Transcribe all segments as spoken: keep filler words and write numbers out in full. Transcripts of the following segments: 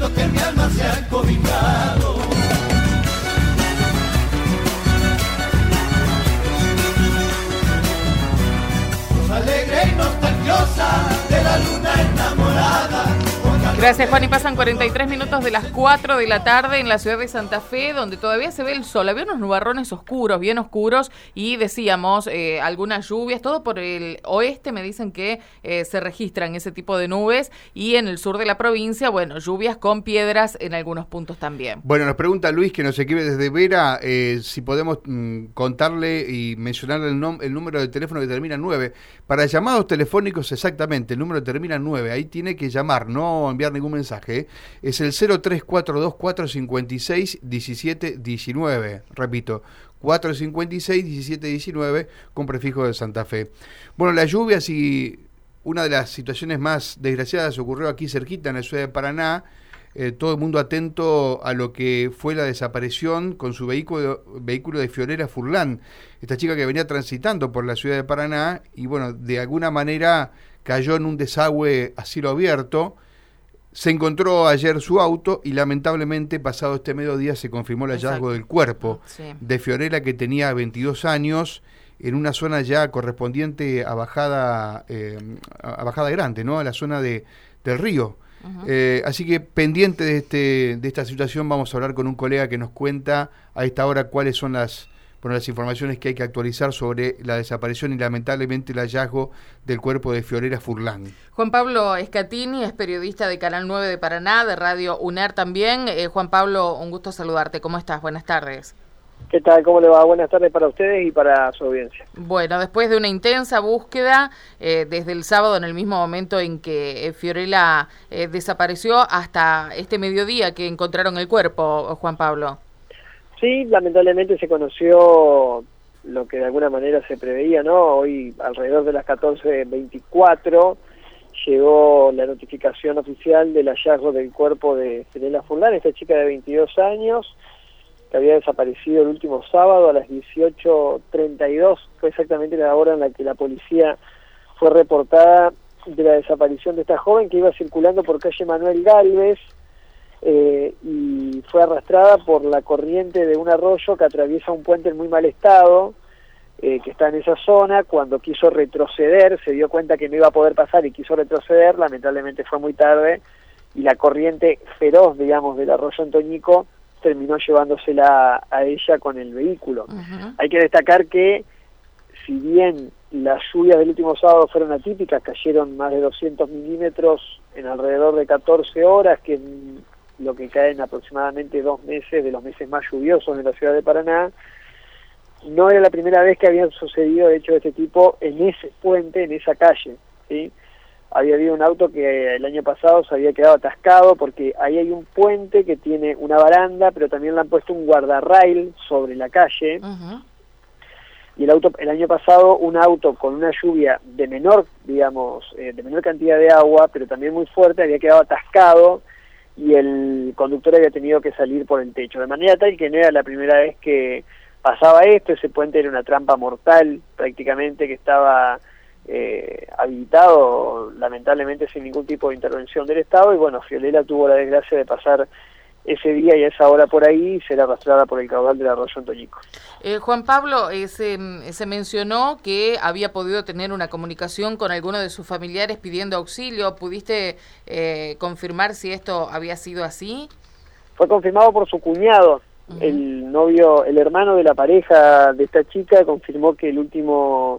siento que mi alma se ha cobijado. Alegre y nostalgiosa de la luna enamorada. Gracias, Juan. Y pasan cuarenta y tres minutos de las cuatro de la tarde en la ciudad de Santa Fe, donde todavía se ve el sol. Había unos nubarrones oscuros, bien oscuros, y decíamos eh, algunas lluvias, todo por el oeste. Me dicen que eh, se registran ese tipo de nubes, y en el sur de la provincia, bueno, lluvias con piedras en algunos puntos también. Bueno, nos pregunta Luis, que nos escribe desde Vera, eh, si podemos mm, contarle y mencionarle el, nom- el número de teléfono que termina en nueve. Para llamados telefónicos, exactamente, el número termina en nueve. Ahí tiene que llamar, no enviar ningún mensaje, ¿eh? Es el cero tres cuatro dos cuatro cinco seis uno siete uno nueve, repito, cuatro cinco seis uno siete uno nueve con prefijo de Santa Fe. Bueno, las lluvias y una de las situaciones más desgraciadas ocurrió aquí cerquita en la ciudad de Paraná. Eh, todo el mundo atento a lo que fue la desaparición con su vehículo, vehículo de Fiorella Furlan, esta chica que venía transitando por la ciudad de Paraná y bueno, de alguna manera cayó en un desagüe a cielo abierto. Se encontró ayer su auto y lamentablemente pasado este mediodía se confirmó el hallazgo Exacto. del cuerpo sí. de Fiorella, que tenía veintidós años, en una zona ya correspondiente a Bajada eh, a Bajada Grande, ¿no? A la zona de del río. Uh-huh. Eh, así que pendiente de este de esta situación vamos a hablar con un colega que nos cuenta a esta hora cuáles son las bueno, las informaciones que hay que actualizar sobre la desaparición y lamentablemente el hallazgo del cuerpo de Fiorella Furlan. Juan Pablo Escatini es periodista de Canal nueve de Paraná, de Radio UNER también. Eh, Juan Pablo, un gusto saludarte. ¿Cómo estás? Buenas tardes. ¿Qué tal? ¿Cómo le va? Buenas tardes para ustedes y para su audiencia. Bueno, después de una intensa búsqueda, eh, desde el sábado, en el mismo momento en que eh, Fiorella eh, desapareció, hasta este mediodía que encontraron el cuerpo, Juan Pablo. Sí, lamentablemente se conoció lo que de alguna manera se preveía, ¿no? Hoy, alrededor de las catorce veinticuatro, llegó la notificación oficial del hallazgo del cuerpo de Fiorella Furlan, esta chica de veintidós años, que había desaparecido el último sábado a las dieciocho treinta y dos, fue exactamente la hora en la que la policía fue reportada de la desaparición de esta joven que iba circulando por calle Manuel Gálvez, eh, y fue arrastrada por la corriente de un arroyo que atraviesa un puente en muy mal estado, eh, que está en esa zona. Cuando quiso retroceder, se dio cuenta que no iba a poder pasar y quiso retroceder, lamentablemente fue muy tarde, y la corriente feroz, digamos, del arroyo Antoñico terminó llevándosela a ella con el vehículo. Uh-huh. Hay que destacar que, si bien las lluvias del último sábado fueron atípicas, cayeron más de doscientos milímetros en alrededor de catorce horas, que es lo que cae en aproximadamente dos meses de los meses más lluviosos de la ciudad de Paraná, no era la primera vez que habían sucedido hechos de este tipo en ese puente, en esa calle, ¿sí? Había habido un auto que el año pasado se había quedado atascado porque ahí hay un puente que tiene una baranda, pero también le han puesto un guardarrail sobre la calle. Uh-huh. Y el auto, el año pasado, un auto con una lluvia de menor, digamos, eh, de menor cantidad de agua, pero también muy fuerte, había quedado atascado y el conductor había tenido que salir por el techo. De manera tal que no era la primera vez que pasaba esto. Ese puente era una trampa mortal prácticamente, que estaba eh, habilitado lamentablemente sin ningún tipo de intervención del Estado, y bueno, Fiorella tuvo la desgracia de pasar ese día y a esa hora por ahí y ser arrastrada por el caudal del arroyo Antoñico. Eh, Juan Pablo, eh, se, se mencionó que había podido tener una comunicación con alguno de sus familiares pidiendo auxilio. ¿Pudiste eh, confirmar si esto había sido así? Fue confirmado por su cuñado. Uh-huh. El novio, el hermano de la pareja de esta chica, confirmó que el último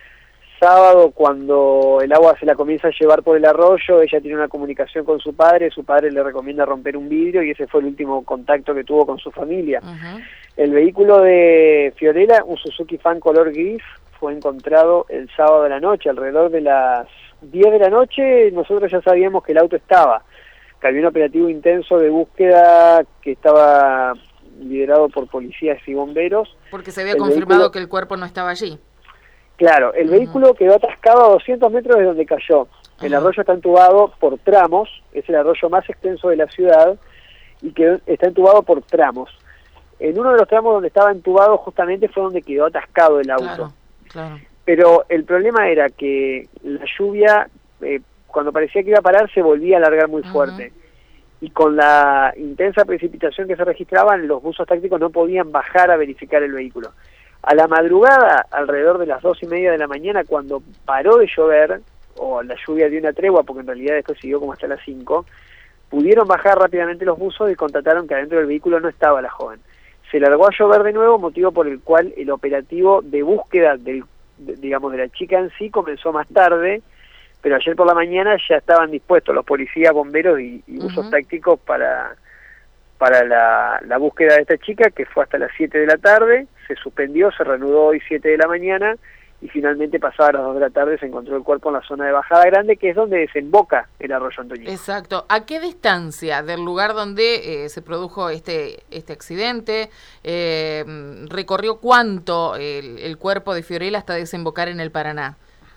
sábado, cuando el agua se la comienza a llevar por el arroyo, ella tiene una comunicación con su padre, su padre le recomienda romper un vidrio y ese fue el último contacto que tuvo con su familia. Uh-huh. El vehículo de Fiorella, un Suzuki Fan color gris, fue encontrado el sábado de la noche, alrededor de las diez de la noche. Nosotros ya sabíamos que el auto estaba, que había un operativo intenso de búsqueda que estaba liderado por policías y bomberos. Porque se había el confirmado vehículo... que el cuerpo no estaba allí. Claro, el uh-huh. vehículo quedó atascado a doscientos metros de donde cayó. El uh-huh. arroyo está entubado por tramos, es el arroyo más extenso de la ciudad y que está entubado por tramos. En uno de los tramos donde estaba entubado justamente fue donde quedó atascado el auto. Claro, claro. Pero el problema era que la lluvia, eh, cuando parecía que iba a parar, se volvía a alargar muy fuerte. Uh-huh. y con la intensa precipitación que se registraban, los buzos tácticos no podían bajar a verificar el vehículo. A la madrugada, alrededor de las dos y media de la mañana, cuando paró de llover, o la lluvia dio una tregua, porque en realidad después siguió como hasta las cinco, pudieron bajar rápidamente los buzos y constataron que adentro del vehículo no estaba la joven. Se largó a llover de nuevo, motivo por el cual el operativo de búsqueda del, de, digamos, de la chica en sí comenzó más tarde, pero ayer por la mañana ya estaban dispuestos los policías, bomberos y, y buzos uh-huh. tácticos para, para la, la búsqueda de esta chica, que fue hasta las siete de la tarde, se suspendió, se reanudó hoy siete de la mañana, y finalmente pasadas las dos de la tarde se encontró el cuerpo en la zona de Bajada Grande, que es donde desemboca el arroyo Antoñico. Exacto. ¿A qué distancia del lugar donde eh, se produjo este este accidente? Eh, ¿Recorrió cuánto el, el cuerpo de Fiorella hasta desembocar en el Paraná?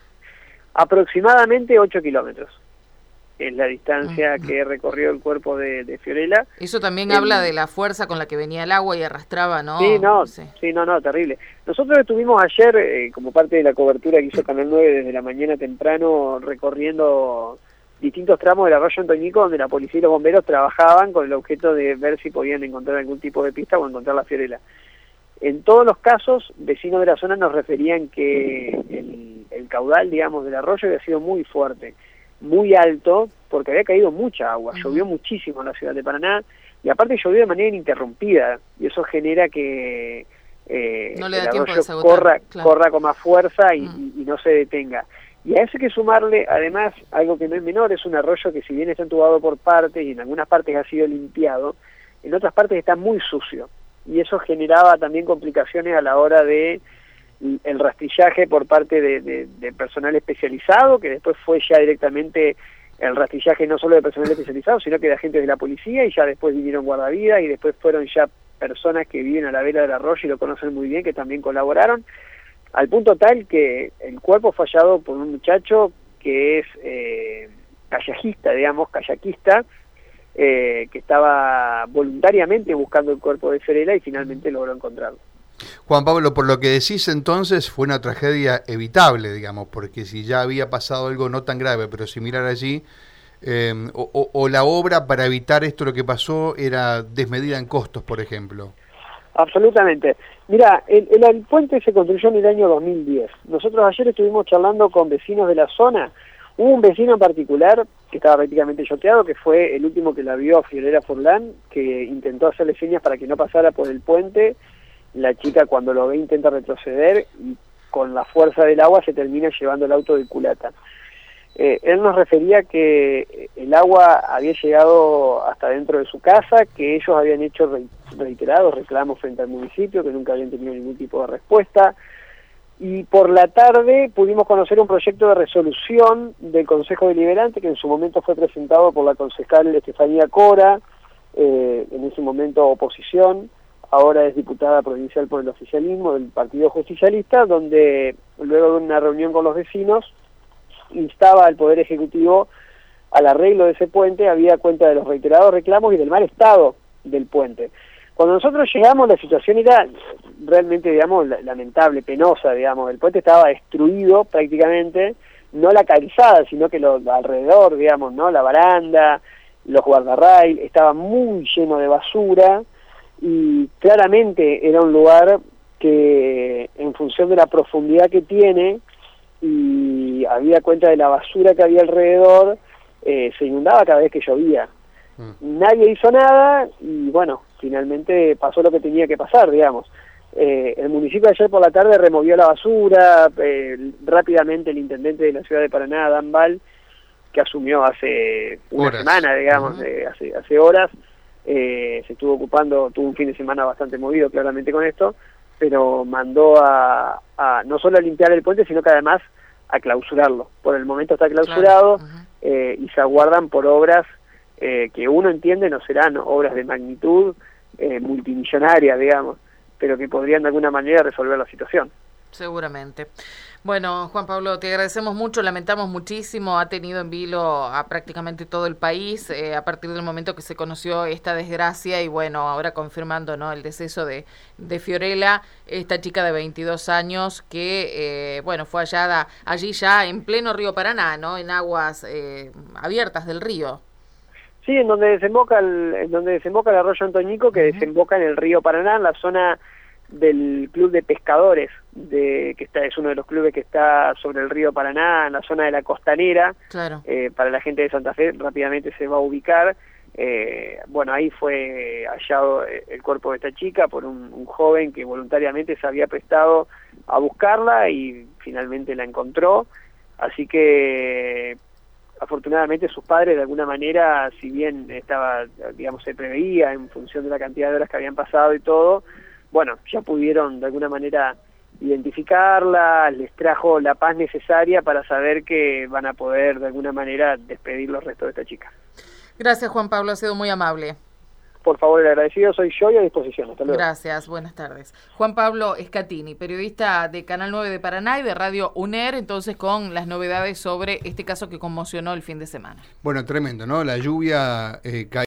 Aproximadamente ocho kilómetros. Es la distancia uh-huh. que recorrió el cuerpo de, de Fiorella. Eso también el, habla de la fuerza con la que venía el agua y arrastraba, ¿no? Sí, no, sí, sí no, no, terrible. Nosotros estuvimos ayer, eh, como parte de la cobertura que hizo Canal nueve desde la mañana temprano, recorriendo distintos tramos del arroyo Antoñico, donde la policía y los bomberos trabajaban con el objeto de ver si podían encontrar algún tipo de pista o encontrar la Fiorella. En todos los casos, vecinos de la zona nos referían que el, el caudal, digamos, del arroyo había sido muy fuerte, muy alto, porque había caído mucha agua, uh-huh. llovió muchísimo en la ciudad de Paraná, y aparte llovió de manera ininterrumpida, y eso genera que eh, no le da el tiempo arroyo de agotar, corra, claro. corra con más fuerza y, uh-huh. y, y no se detenga. Y a eso hay que sumarle, además, algo que no es menor, es un arroyo que si bien está entubado por partes, y en algunas partes ha sido limpiado, en otras partes está muy sucio, y eso generaba también complicaciones a la hora de el rastrillaje por parte de, de, de personal especializado, que después fue ya directamente el rastrillaje no solo de personal especializado, sino que de agentes de la policía, y ya después vinieron guardavidas, y después fueron ya personas que viven a la vera del arroyo y lo conocen muy bien, que también colaboraron, al punto tal que el cuerpo fue hallado por un muchacho que es eh, kayakista, digamos, kayakista, eh, que estaba voluntariamente buscando el cuerpo de Fiorella y finalmente logró encontrarlo. Juan Pablo, por lo que decís entonces, fue una tragedia evitable, digamos, porque si ya había pasado algo no tan grave, pero similar allí, eh, o, o, o la obra para evitar esto lo que pasó era desmedida en costos, por ejemplo. Absolutamente. Mira, el, el, el puente se construyó en el año dos mil diez. Nosotros ayer estuvimos charlando con vecinos de la zona. Hubo un vecino en particular que estaba prácticamente choqueado, que fue el último que la vio a Fiorella Furlan, que intentó hacerle señas para que no pasara por el puente. La chica cuando lo ve intenta retroceder y con la fuerza del agua se termina llevando el auto de culata. Eh, él nos refería que el agua había llegado hasta dentro de su casa, que ellos habían hecho reiterados reclamos frente al municipio, que nunca habían tenido ningún tipo de respuesta. Y por la tarde pudimos conocer un proyecto de resolución del Consejo Deliberante, que en su momento fue presentado por la concejal Estefanía Cora, eh, en ese momento oposición, ahora es diputada provincial por el oficialismo del Partido Justicialista, donde luego de una reunión con los vecinos instaba al Poder Ejecutivo al arreglo de ese puente, habida cuenta de los reiterados reclamos y del mal estado del puente. Cuando nosotros llegamos la situación era realmente, digamos, lamentable, penosa, digamos, el puente estaba destruido prácticamente, no la calzada, sino que lo alrededor, digamos, ¿no? La baranda, los guardarrail, estaba muy lleno de basura, y claramente era un lugar que en función de la profundidad que tiene y había cuenta de la basura que había alrededor, eh, se inundaba cada vez que llovía. Mm. Nadie hizo nada y bueno, finalmente pasó lo que tenía que pasar, digamos. Eh, el municipio ayer por la tarde removió la basura, eh, rápidamente el intendente de la ciudad de Paraná, Dan Val, que asumió hace una horas. semana, digamos, uh-huh. eh, hace, hace horas, Eh, se estuvo ocupando, tuvo un fin de semana bastante movido claramente con esto, pero mandó a, a no solo a limpiar el puente, sino que además a clausurarlo. Por el momento está clausurado, claro. uh-huh. eh, y se aguardan por obras eh, que uno entiende no serán obras de magnitud eh, multimillonaria, digamos, pero que podrían de alguna manera resolver la situación. Seguramente. Bueno, Juan Pablo, te agradecemos mucho, lamentamos muchísimo, ha tenido en vilo a prácticamente todo el país eh, a partir del momento que se conoció esta desgracia y bueno, ahora confirmando, ¿no?, el deceso de, de Fiorella, esta chica de veintidós años que, eh, bueno, fue hallada allí ya en pleno río Paraná, ¿no?, en aguas eh, abiertas del río. Sí, en donde desemboca el, en donde desemboca el arroyo Antoñico, que Uh-huh. desemboca en el río Paraná, en la zona del Club de Pescadores, de que está es uno de los clubes que está sobre el río Paraná, en la zona de la costanera. Claro. Eh, para la gente de Santa Fe rápidamente se va a ubicar. Eh, bueno, ahí fue hallado el cuerpo de esta chica por un, un joven que voluntariamente se había prestado a buscarla y finalmente la encontró. Así que afortunadamente sus padres de alguna manera, si bien estaba, digamos, se preveía en función de la cantidad de horas que habían pasado y todo, bueno, ya pudieron de alguna manera identificarla, les trajo la paz necesaria para saber que van a poder de alguna manera despedir los restos de esta chica. Gracias, Juan Pablo, ha sido muy amable. Por favor, el agradecido soy yo y a disposición. Hasta luego. Gracias, buenas tardes. Juan Pablo Escatini, periodista de Canal nueve de Paraná y de Radio UNER, entonces con las novedades sobre este caso que conmocionó el fin de semana. Bueno, tremendo, ¿no? La lluvia eh, cayó.